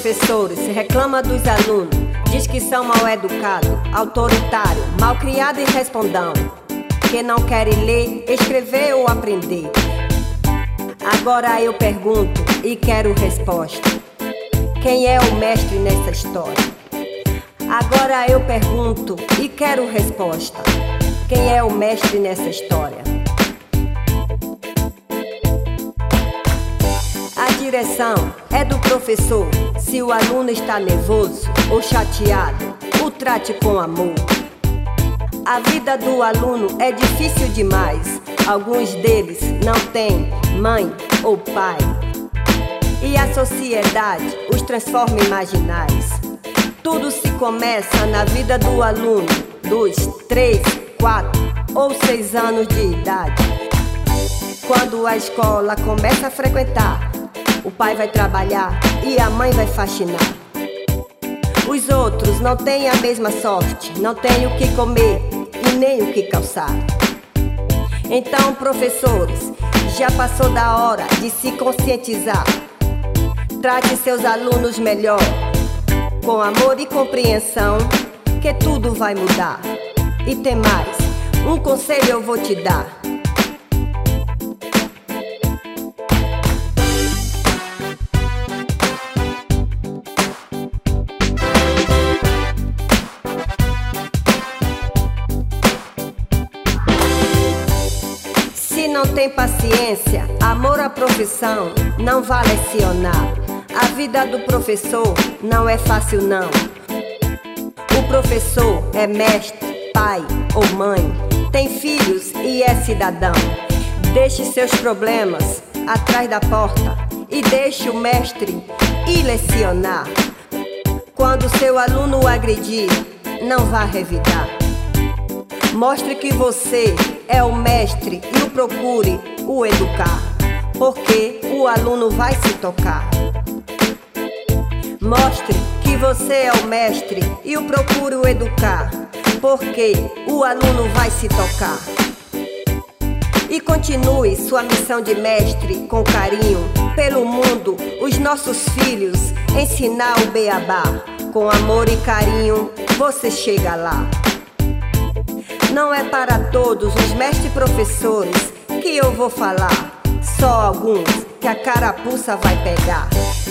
professores reclama dos alunos, diz que são mal educados, autoritário, mal criado e respondão, que não querem ler, escrever ou aprender. Agora eu pergunto e quero resposta: quem é o mestre nessa história? Agora eu pergunto e quero resposta: quem é o mestre nessa história? A direção é do professor. Se o aluno está nervoso ou chateado, o trate com amor. A vida do aluno é difícil demais. Alguns deles não têm mãe ou pai, e a sociedade os transforma em marginais. Tudo se começa na vida do aluno dos 3, 4 ou 6 anos de idade. Quando a escola começa a frequentar, o pai vai trabalhar e a mãe vai faxinar. Os outros não têm a mesma sorte, não têm o que comer e nem o que calçar. Então, professores, já passou da hora de se conscientizar. Trate seus alunos melhor, com amor e compreensão, que tudo vai mudar. E tem mais, um conselho eu vou te dar. Se não tem paciência, amor à profissão, não vai lecionar. A vida do professor não é fácil não. O professor é mestre, pai ou mãe, tem filhos e é cidadão. Deixe seus problemas atrás da porta e deixe o mestre ir lecionar. Quando seu aluno o agredir, não vá revidar. Mostre que você é o mestre e o procure o educar, porque o aluno vai se tocar. Mostre que você é o mestre e o procure o educar, porque o aluno vai se tocar. E continue sua missão de mestre com carinho pelo mundo, os nossos filhos, ensinar o beabá. Com amor e carinho você chega lá. Não é para todos os mestres professores que eu vou falar, só alguns que a carapuça vai pegar.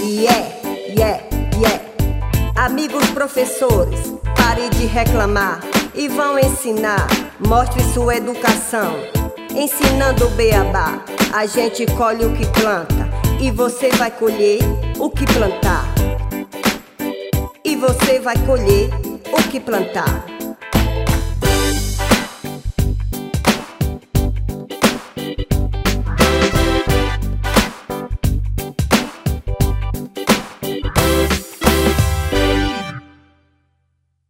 Amigos professores, pare de reclamar e vão ensinar. Mostre sua educação, ensinando o beabá. A gente colhe o que planta e você vai colher o que plantar. E você vai colher o que plantar.